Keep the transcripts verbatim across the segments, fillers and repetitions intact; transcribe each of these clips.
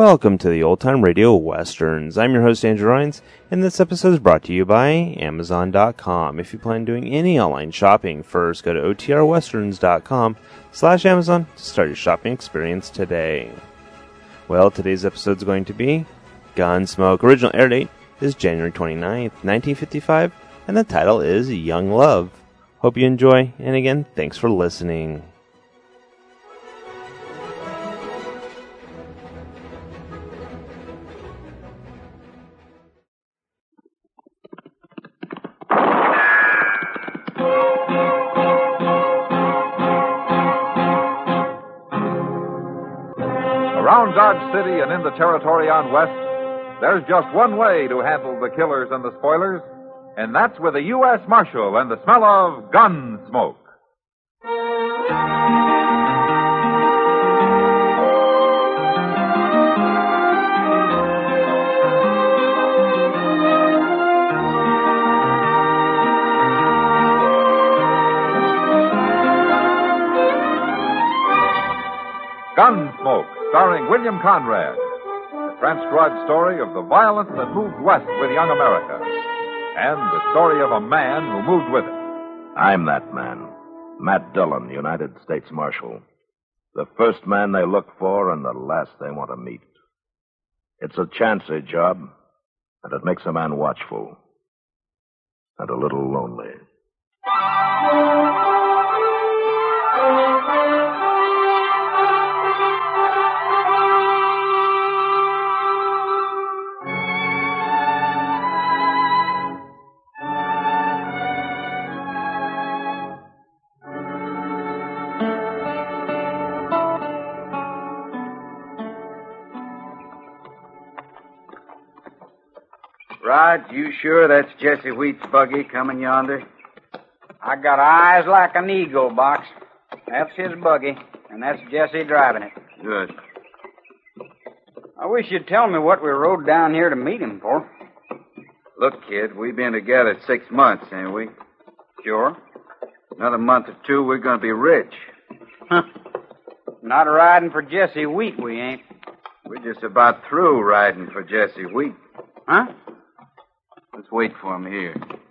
Welcome to the Old Time Radio Westerns. I'm your host, Andrew Rines, and this episode is brought to you by Amazon dot com. If you plan on doing any online shopping, first go to O T R westerns dot com slash Amazon to start your shopping experience today. Well, today's episode is going to be Gunsmoke. Original air date is January twenty-ninth, nineteen fifty-five, and the title is Young Love. Hope you enjoy, and again, thanks for listening. Around Dodge City and in the territory on West, there's just one way to handle the killers and the spoilers, and that's with a U S Marshal and the smell of gun smoke. Gunsmoke, starring William Conrad. The transcribed story of the violence that moved west with young America. And the story of a man who moved with it. I'm that man. Matt Dillon, United States Marshal. The first man they look for and the last they want to meet. It's a chancy job, and it makes a man watchful. And a little lonely. Rod, you sure that's Jesse Wheat's buggy coming yonder? I got eyes like an eagle, Box. That's his buggy, and that's Jesse driving it. Good. I wish you'd tell me what we rode down here to meet him for. Look, kid, we've been together six months, ain't we? Sure. Another month or two, we're going to be rich. Huh. Not riding for Jesse Wheat, we ain't. We're just about through riding for Jesse Wheat. Huh? Let's wait for him here.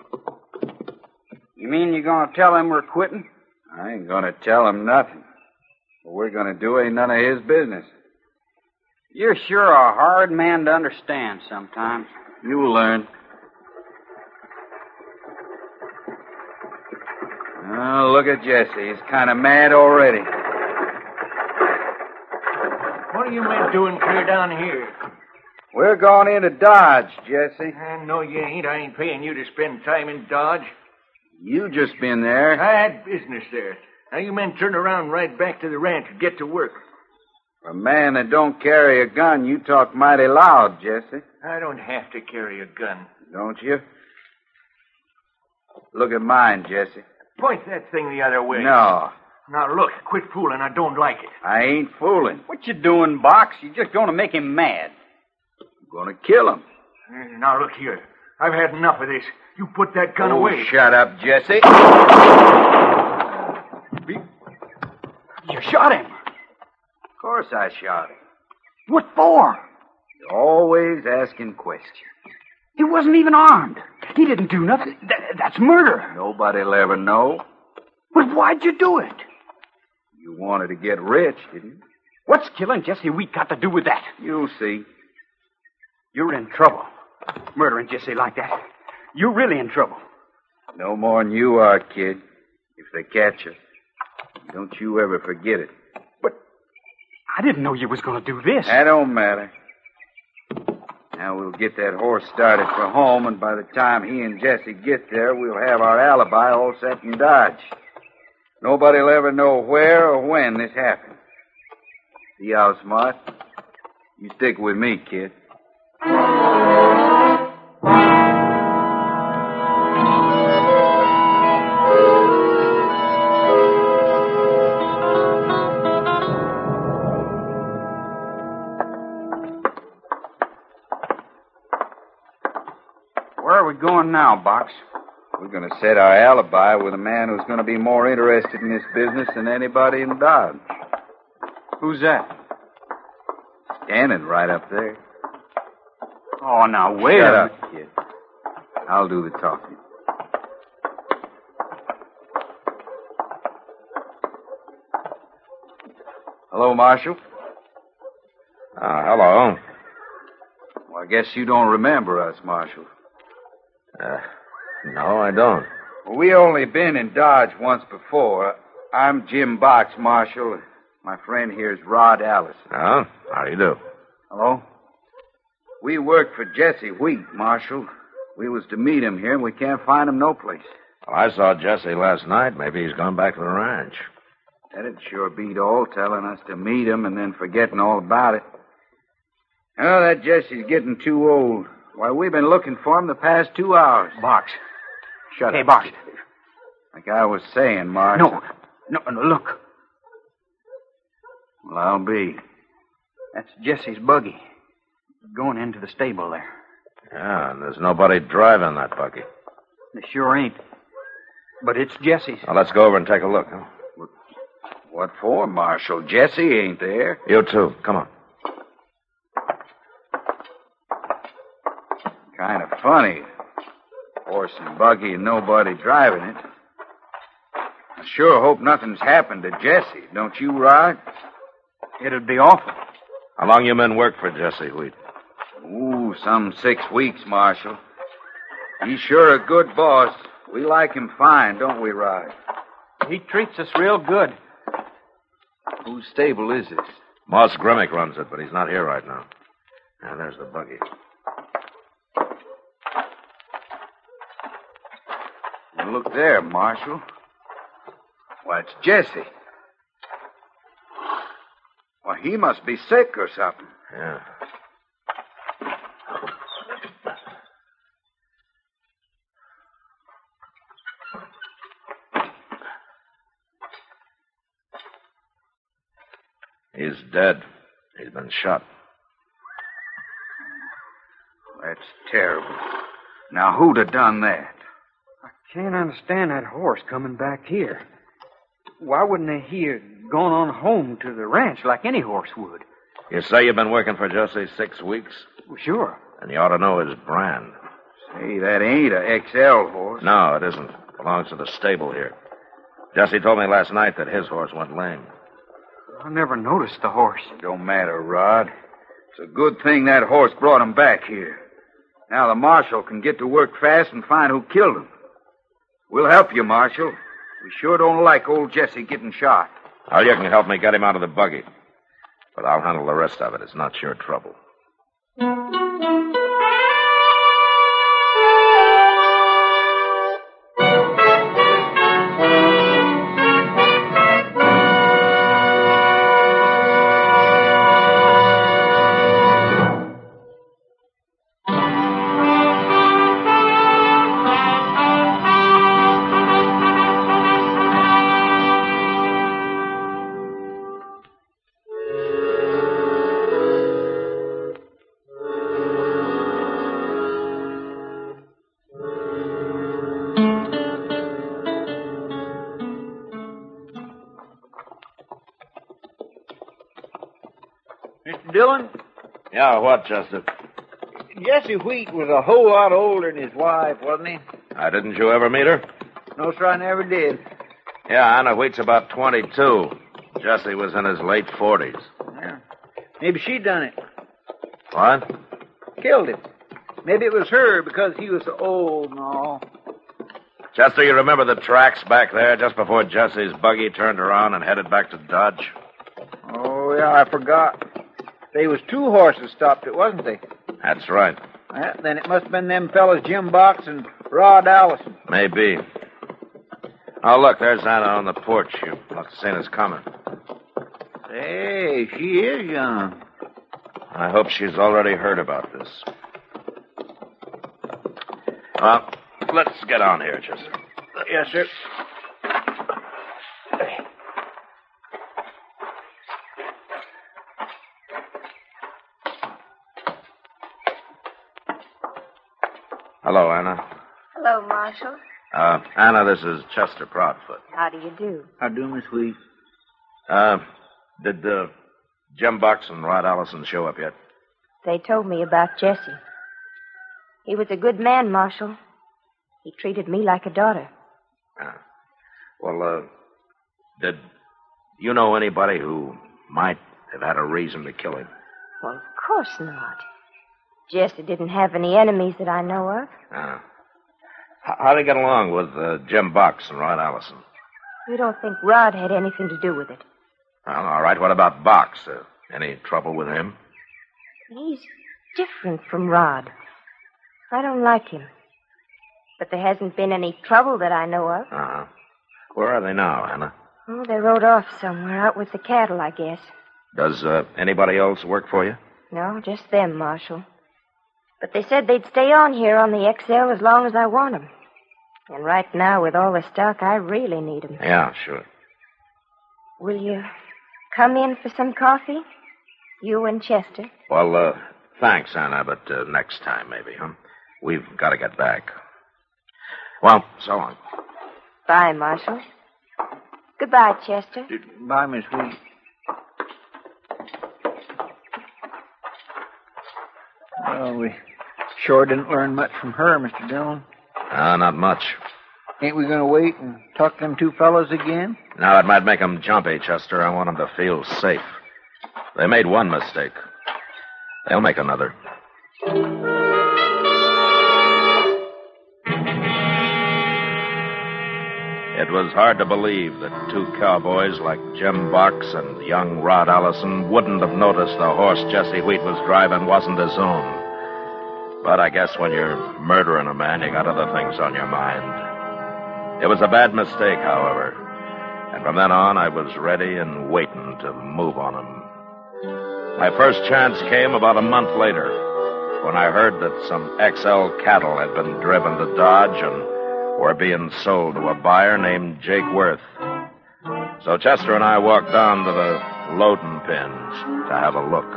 You mean you're going to tell him we're quitting? I ain't going to tell him nothing. What we're going to do ain't none of his business. You're sure a hard man to understand sometimes. You'll learn. Oh, look at Jesse. He's kind of mad already. What are you men doing clear down here? We're going into Dodge, Jesse. Uh, no, you ain't. I ain't paying you to spend time in Dodge. You just been there. I had business there. Now you men turn around right back to the ranch and get to work. For a man that don't carry a gun, you talk mighty loud, Jesse. I don't have to carry a gun. Don't you? Look at mine, Jesse. Point that thing the other way. No. Now look, quit fooling. I don't like it. I ain't fooling. What you doing, Box? You're just going to make him mad. I'm going to kill him. Uh, now look here. I've had enough of this. You put that gun oh, away. Shut up, Jesse. You shot him. Of course I shot him. What for? You're always asking questions. He wasn't even armed. He didn't do nothing. Th- that's murder. Nobody'll ever know. But why'd you do it? You wanted to get rich, didn't you? What's killing Jesse Wheat got to do with that? You'll see. You're in trouble. Murdering Jesse like that. You're really in trouble. No more than you are, kid. If they catch you. Don't you ever forget it. But I didn't know you was going to do this. That don't matter. Now we'll get that horse started for home, and by the time he and Jesse get there, we'll have our alibi all set in Dodge. Nobody'll ever know where or when this happened. See how smart? You stick with me, kid. Where are we going now, Box? We're going to set our alibi with a man who's going to be more interested in this business than anybody in Dodge. Who's that? cannon right up there. Oh, now, wait Shut a up, kid. I'll do the talking. Hello, Marshal. Uh, hello. Well, I guess you don't remember us, Marshal. Uh, no, I don't. Well, we only been in Dodge once before. I'm Jim Box, Marshal. My friend here is Rod Allison. Oh, how do you do? Hello? We work for Jesse Wheat, Marshal. We was to meet him here, and we can't find him no place. Well, I saw Jesse last night. Maybe he's gone back to the ranch. That'd sure beat all, telling us to meet him and then forgetting all about it. Oh, that Jesse's getting too old. Why, we've been looking for him the past two hours. Box. Shut Hey, up. Box. Like I was saying, Marshal. No. No, no, look. Well, I'll be. That's Jesse's buggy. Going into the stable there. Yeah, and there's nobody driving that buggy. There sure ain't. But it's Jesse's. Well, let's go over and take a look, huh? What for, Marshal? Jesse ain't there. You too. Come on. Kind of funny. Horse and buggy and nobody driving it. I sure hope nothing's happened to Jesse, don't you, Rod? It'd be awful. How long you men work for Jesse Wheat? Ooh, some six weeks, Marshal. He's sure a good boss. We like him fine, don't we, Rod? He treats us real good. Whose stable is this? Moss Grimmick runs it, but he's not here right now. Now, there's the buggy. Well, look there, Marshal. Why, it's Jesse. Why, he must be sick or something. Yeah. He's dead. He's been shot. That's terrible. Now, who'd have done that? I can't understand that horse coming back here. Why wouldn't he have gone on home to the ranch like any horse would? You say you've been working for Jesse six weeks? Well, sure. And you ought to know his brand. Say, that ain't a X L horse. No, it isn't. It belongs to the stable here. Jesse told me last night that his horse went lame. I never noticed the horse. Don't matter, Rod. It's a good thing that horse brought him back here. Now the marshal can get to work fast and find who killed him. We'll help you, Marshal. We sure don't like old Jesse getting shot. Well, you can help me get him out of the buggy. But I'll handle the rest of it. It's not your trouble. Mister Dillon, Yeah, what, Chester? Jesse Wheat was a whole lot older than his wife, wasn't he? Uh, didn't you ever meet her? No, sir, I never did. Yeah, Anna Wheat's about twenty-two. Jesse was in his late forties. Yeah. Maybe she done it. What? Killed him. Maybe it was her because he was so old and all. Chester, you remember the tracks back there just before Jesse's buggy turned around and headed back to Dodge? Oh, yeah, I forgot. They was two horses stopped it, wasn't they? That's right. Uh, then it must have been them fellas, Jim Box and Rod Allison. Maybe. Oh, look, there's Anna on the porch. You must have seen us coming. Hey, she is young. I hope she's already heard about this. Well, let's get on here, Chester. Yes, sir. Hello, Anna. Hello, Marshal. Uh, Anna, this is Chester Proudfoot. How do you do? How do, Miss Wheat? Uh, did, uh, Jim Bucks and Rod Allison show up yet? They told me about Jesse. He was a good man, Marshal. He treated me like a daughter. Ah. Well, uh, did you know anybody who might have had a reason to kill him? Well, of course not. Jesse didn't have any enemies that I know of. Ah. H- how'd he get along with uh, Jim Bucks and Rod Allison? You don't think Rod had anything to do with it? Well, all right. What about Bucks? Uh, any trouble with him? He's different from Rod. I don't like him. But there hasn't been any trouble that I know of. Uh-huh. Where are they now, Hannah? Oh, they rode off somewhere, out with the cattle, I guess. Does uh, anybody else work for you? No, just them, Marshal. But they said they'd stay on here on the X L as long as I want them. And right now, with all the stock, I really need them. Yeah, sure. Will you come in for some coffee? You and Chester? Well, uh, thanks, Hannah, but uh, next time, maybe, huh? We've got to get back. Well, so long. Bye, Marshal. Goodbye, Chester. Bye, Miss Wheat. Well, we sure didn't learn much from her, Mister Dillon. Uh, not much. Ain't we going to wait and talk them two fellows again? No, it might make them jumpy, Chester. I want them to feel safe. They made one mistake. They'll make another. It was hard to believe that two cowboys like Jim Bucks and young Rod Allison wouldn't have noticed the horse Jesse Wheat was driving wasn't his own. But I guess when you're murdering a man, you got other things on your mind. It was a bad mistake, however. And from then on, I was ready and waiting to move on him. My first chance came about a month later, when I heard that some X L cattle had been driven to Dodge and were being sold to a buyer named Jake Worth. So Chester and I walked down to the loading pens to have a look.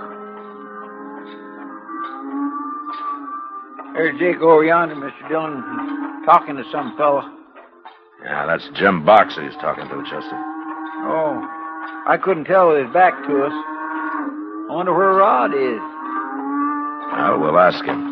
There's Jake over yonder, Mister Dillon. He's talking to some fella. Yeah, that's Jim Bucks he's talking to, Chester. Oh, I couldn't tell with his back to us. I wonder where Rod is. Well, we'll ask him.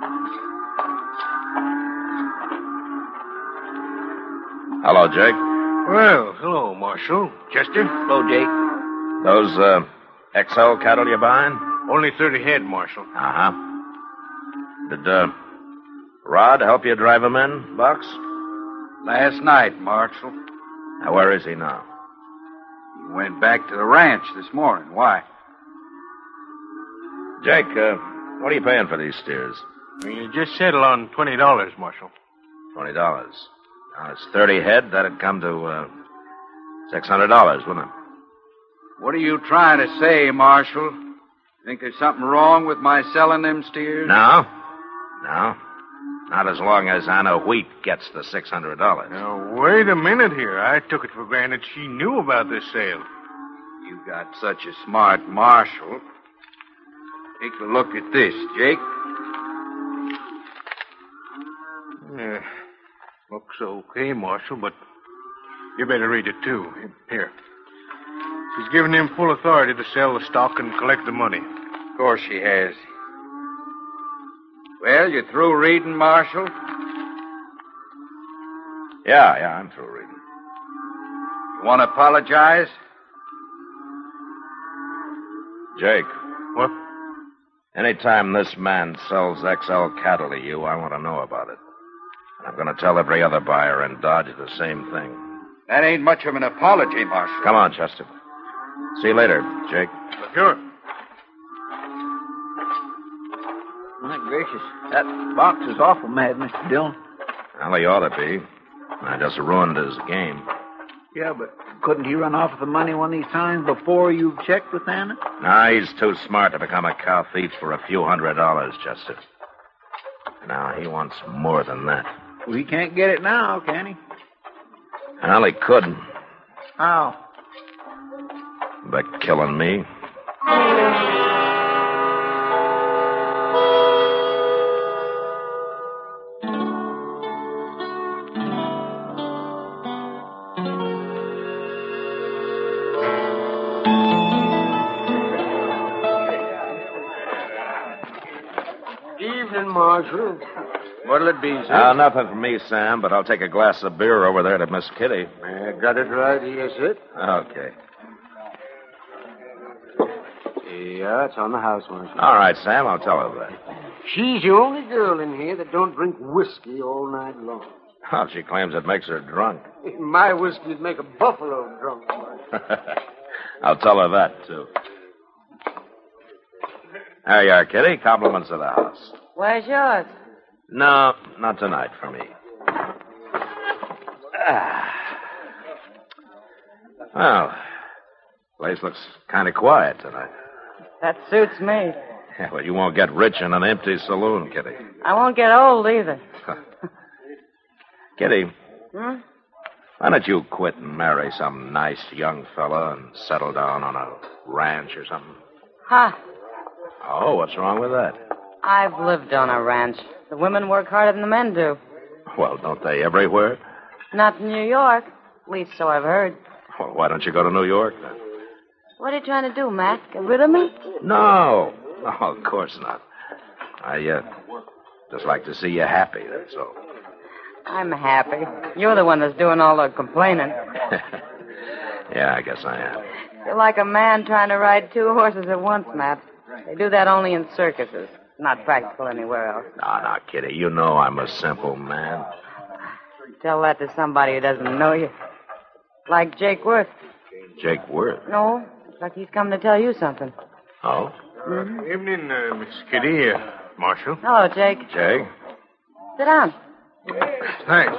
Hello, Jake. Well, hello, Marshal. Chester? Hello, Jake. Those, uh, X L cattle you buying? Only thirty head, Marshal. Uh-huh. Did, uh, Rod help you drive him in, Bucks? Last night, Marshal. Now, where is he now? He went back to the ranch this morning. Why? Jake, uh, what are you paying for these steers? You just settled on twenty dollars, Marshal. Twenty dollars. Now, it's thirty head. That'd come to, uh, six hundred dollars, wouldn't it? What are you trying to say, Marshal? Think there's something wrong with my selling them steers? No. No. Not as long as Anna Wheat gets the six hundred dollars. Now, wait a minute here. I took it for granted she knew about this sale. You got such a smart marshal. Take a look at this, Jake. Yeah, looks okay, Marshal, but you better read it, too. Here. She's given him full authority to sell the stock and collect the money. Of course she has. Well, you through reading, Marshal? Yeah, yeah, I'm through reading. You want to apologize? Jake, What? anytime this man sells X L cattle to you, I want to know about it. And I'm going to tell every other buyer in Dodge the same thing. That ain't much of an apology, Marshal. Come on, Chester. See you later, Jake. Sure. My gracious, that box is awful mad, Mister Dillon. Well, he ought to be. I just ruined his game. Yeah, but couldn't he run off with the money one of these times before you checked with Anna? Nah, he's too smart to become a cow thief for a few hundred dollars, Chester. Now, he wants more than that. Well, he can't get it now, can he? Well, he could. How? By killing me. Evening, Marshal. What'll it be, sir? Uh, nothing for me, Sam, but I'll take a glass of beer over there to Miss Kitty. I got it right here, sir. Okay. Yeah, it's on the house, Marshal. All right, Sam, I'll tell her that. She's the only girl in here that don't drink whiskey all night long. Well, she claims it makes her drunk. My whiskey'd make a buffalo drunk, Marshal. I'll tell her that, too. There you are, Kitty. Compliments of the house. Where's yours? No, not tonight for me. Ah. Well, place looks kind of quiet tonight. That suits me. Yeah, well, you won't get rich in an empty saloon, Kitty. I won't get old either. Kitty, Hmm? why don't you quit and marry some nice young fella and settle down on a ranch or something? Ha! Oh, what's wrong with that? I've lived on a ranch. The women work harder than the men do. Well, don't they everywhere? Not in New York. At least so I've heard. Well, why don't you go to New York then? What are you trying to do, Matt? Get rid of me? No. No, of course not. I, uh, just like to see you happy, that's all. I'm happy. You're the one that's doing all the complaining. Yeah, I guess I am. You're like a man trying to ride two horses at once, Matt. They do that only in circuses. Not practical anywhere else. No, no, Kitty, you know I'm a simple man. Tell that to somebody who doesn't know you. Like Jake Worth. Jake Worth. No, it's like he's come to tell you something. Oh? Mm-hmm. Evening, uh, Miss Kitty, uh, Marshal. Hello, Jake. Jake? Sit down. Thanks.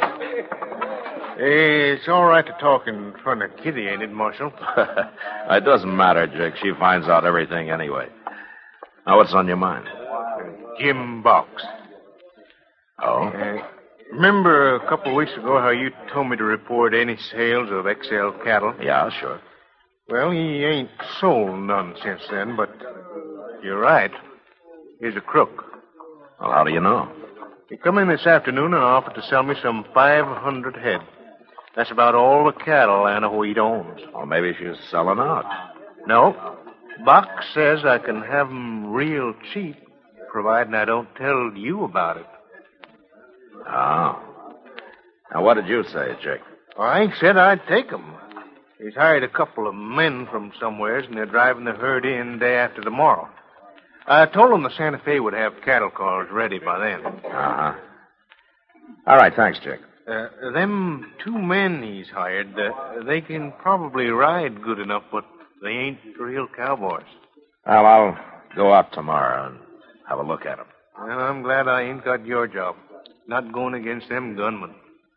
It's all right to talk in front of Kitty, ain't it, Marshal? It doesn't matter, Jake. She finds out everything anyway. Now, what's on your mind? Jim Box. Oh? Uh, remember a couple of weeks ago how you told me to report any sales of X L cattle? Yeah, sure. Well, he ain't sold none since then, but you're right. He's a crook. Well, how do you know? He come in this afternoon and offered to sell me some five hundred head. That's about all the cattle Anna Wheat owns. Well, maybe she's selling out. No. Box says I can have 'em real cheap, providing I don't tell you about it. Oh. Now, what did you say, Jake? Well, I said I'd take 'em. He's hired a couple of men from somewheres, and they're driving the herd in day after tomorrow. I told them the Santa Fe would have cattle cars ready by then. Uh-huh. All right, thanks, Jake. Uh, them two men he's hired, uh, they can probably ride good enough, but they ain't real cowboys. Well, I'll go out tomorrow and have a look at them. Well, I'm glad I ain't got your job. Not going against them gunmen.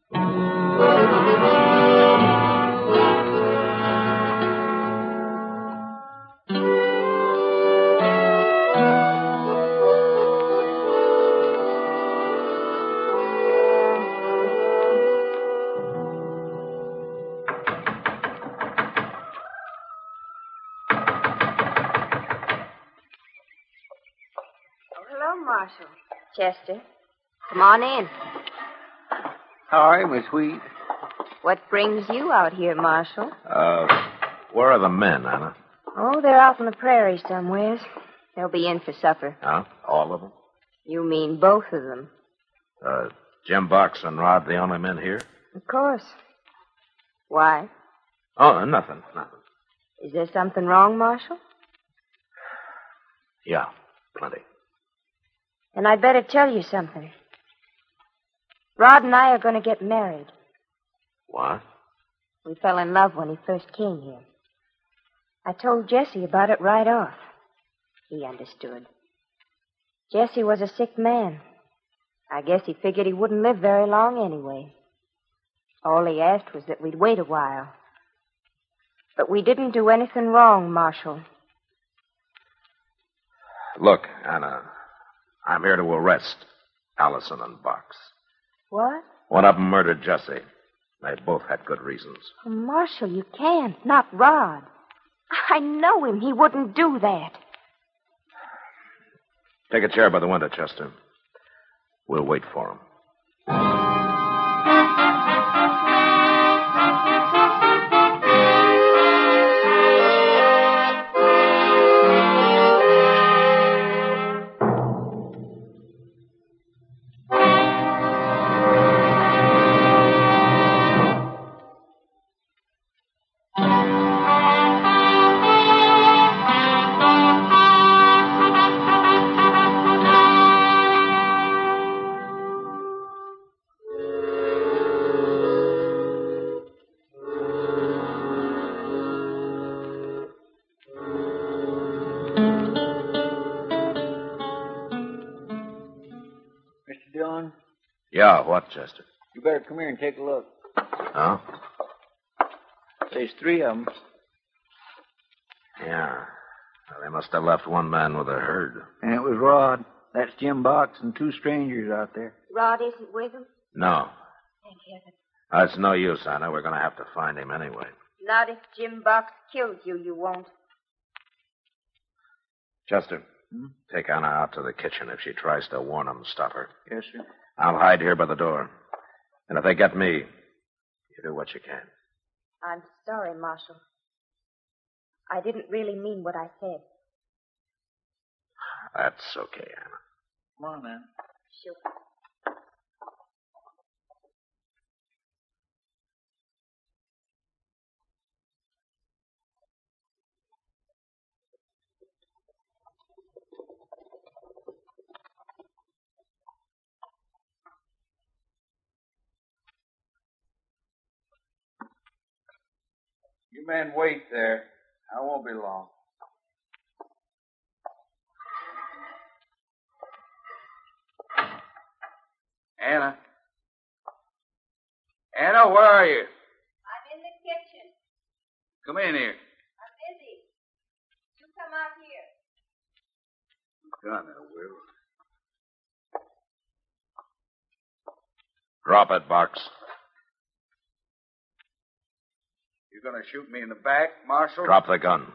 Marshal. Chester, come on in. Hi, Miss Wheat. What brings you out here, Marshal? Uh, where are the men, Anna? Oh, they're out on the prairie somewheres. They'll be in for supper. Huh? All of them? You mean both of them? Uh, Jim Box and Rod the only men here? Of course. Why? Oh, nothing, nothing. Is there something wrong, Marshal? Yeah, plenty. Then I'd better tell you something. Rod and I are going to get married. What? We fell in love when he first came here. I told Jesse about it right off. He understood. Jesse was a sick man. I guess he figured he wouldn't live very long anyway. All he asked was that we'd wait a while. But we didn't do anything wrong, Marshal. Look, Anna, I'm here to arrest Allison and Box. What? One of them murdered Jesse. They both had good reasons. Oh, Marshal, you can't. Not Rod. I know him. He wouldn't do that. Take a chair by the window, Chester. We'll wait for him. Dillon, Yeah, what, Chester? you better come here and take a look. Huh? There's three of them. Yeah. Well, they must have left one man with a herd. And it was Rod. That's Jim Box and two strangers out there. Rod isn't with him? No. Thank heaven. That's no use, Anna. We're going to have to find him anyway. Not if Jim Box kills you, you won't. Chester, hmm? Take Anna out to the kitchen. If she tries to warn them, stop her. Yes, sir. I'll hide here by the door. And if they get me, you do what you can. I'm sorry, Marshal. I didn't really mean what I said. That's okay, Anna. Come on, man. Sure. You men wait there. I won't be long. Anna. Anna, where are you? I'm in the kitchen. Come in here. I'm busy. You come out here. God, I will. Drop it, Box. You gonna shoot me in the back, Marshal? Drop the gun.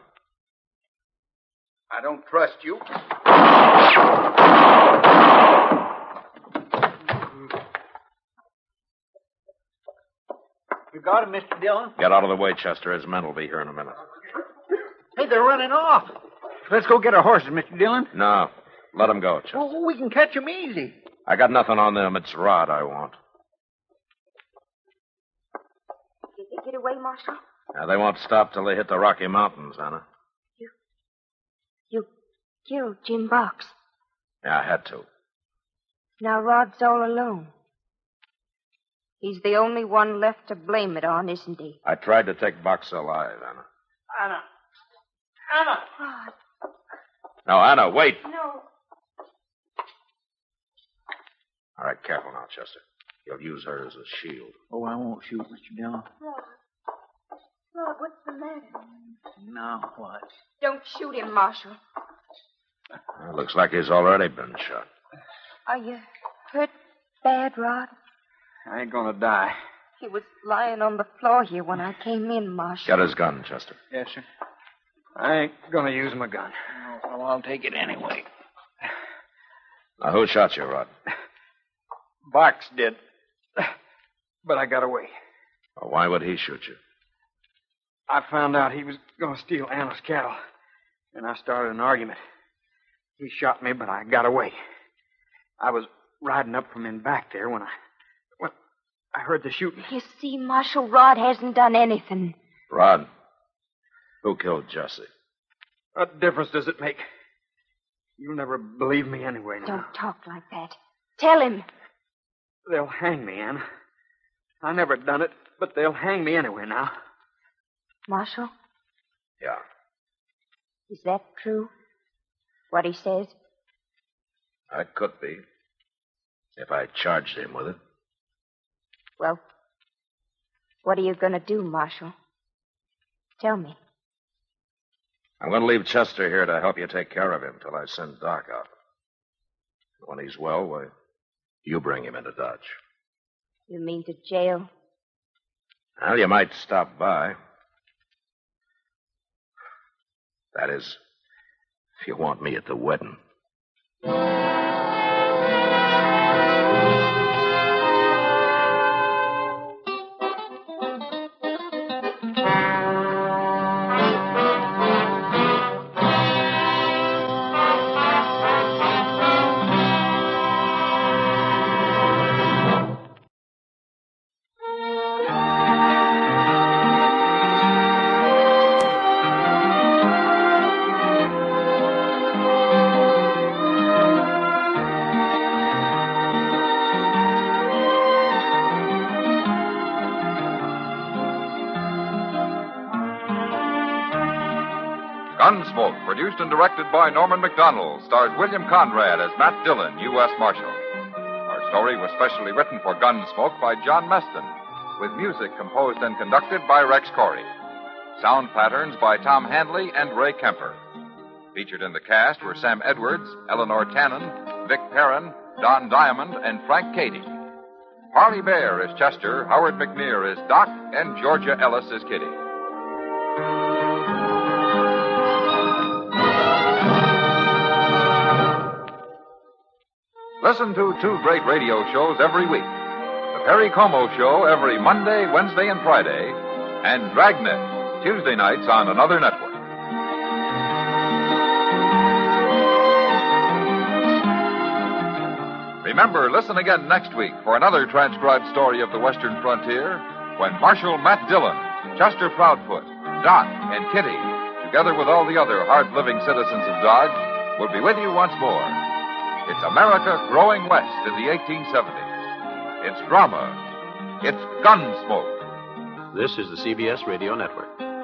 I don't trust you. You got him, Mister Dillon? Get out of the way, Chester. His men will be here in a minute. Hey, they're running off. Let's go get our horses, Mister Dillon. No. Let them go, Chester. Well, we can catch them easy. I got nothing on them. It's Rod I want. Did they get away, Marshal? Now, they won't stop till they hit the Rocky Mountains, Anna. You... You killed Jim Box. Yeah, I had to. Now Rod's all alone. He's the only one left to blame it on, isn't he? I tried to take Box alive, Anna. Anna. Anna! Rod. No, Anna, wait. No. All right, careful now, Chester. You'll use her as a shield. Oh, I won't shoot, Mister Dillon. Rod. Rod, what's the matter? Now what? Don't shoot him, Marshal. Well, looks like he's already been shot. Are you hurt bad, Rod? I ain't gonna die. He was lying on the floor here when I came in, Marshal. Get his gun, Chester. Yes, sir. I ain't gonna use my gun. Oh, well, I'll take it anyway. Now, who shot you, Rod? Box did. But I got away. Well, why would he shoot you? I found out he was gonna steal Anna's cattle. And I started an argument. He shot me, but I got away. I was riding up from in back there when I... When I heard the shooting. You see, Marshal, Rod hasn't done anything. Rod, who killed Jesse? What difference does it make? You'll never believe me anyway now. Don't talk like that. Tell him. They'll hang me, Anna. I never done it, but they'll hang me anyway now. Marshal? Yeah. Is that true? What he says? That could be. If I charged him with it. Well, what are you going to do, Marshal? Tell me. I'm going to leave Chester here to help you take care of him till I send Doc out. When he's well, why, you bring him into Dodge. You mean to jail? Well, you might stop by. That is, if you want me at the wedding. Gunsmoke, produced and directed by Norman McDonald, stars William Conrad as Matt Dillon, U S Marshal. Our story was specially written for Gunsmoke by John Meston, with music composed and conducted by Rex Corey. Sound patterns by Tom Handley and Ray Kemper. Featured in the cast were Sam Edwards, Eleanor Tannen, Vic Perrin, Don Diamond, and Frank Cady. Harley Bear is Chester, Howard McNear is Doc, and Georgia Ellis is Kitty. Listen to two great radio shows every week. The Perry Como Show every Monday, Wednesday, and Friday, and Dragnet, Tuesday nights on another network. Remember, listen again next week for another transcribed story of the Western frontier when Marshal Matt Dillon, Chester Proudfoot, Doc, and Kitty, together with all the other hard-living citizens of Dodge, will be with you once more. It's America growing west in the eighteen seventies. It's drama. It's Gunsmoke. This is the C B S Radio Network.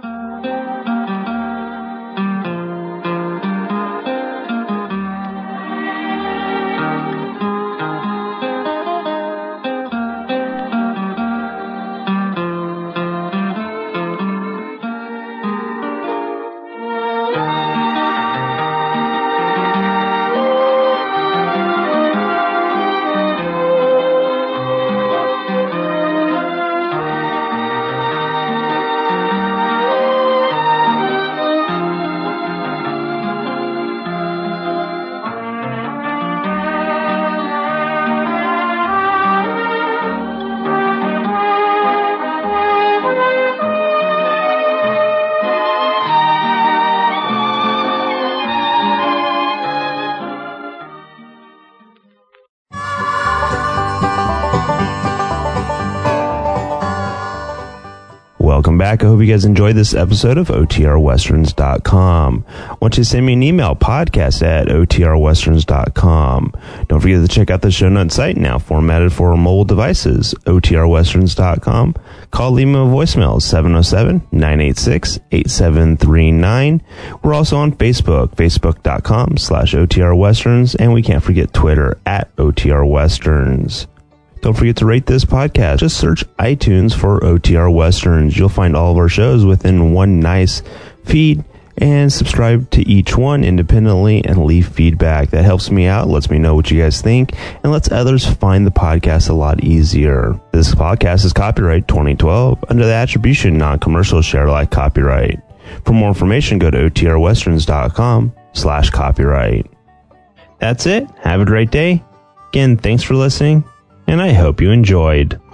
Welcome back. I hope you guys enjoyed this episode of O T R Westerns dot com. I want you to send me an email, podcast at O T R Westerns dot com. Don't forget to check out the show notes site, now formatted for mobile devices, O T R Westerns dot com. Call, leave me a voicemail, seven oh seven, nine eight six, eight seven three nine. We're also on Facebook, facebook dot com slash O T R Westerns, and we can't forget Twitter at O T R Westerns. Don't forget to rate this podcast. Just search iTunes for O T R Westerns. You'll find all of our shows within one nice feed, and subscribe to each one independently and leave feedback. That helps me out, lets me know what you guys think, and lets others find the podcast a lot easier. This podcast is copyright twenty twelve under the attribution non-commercial share alike copyright. For more information, go to O T R Westerns dot com slash copyright. That's it. Have a great day. Again, thanks for listening, and I hope you enjoyed.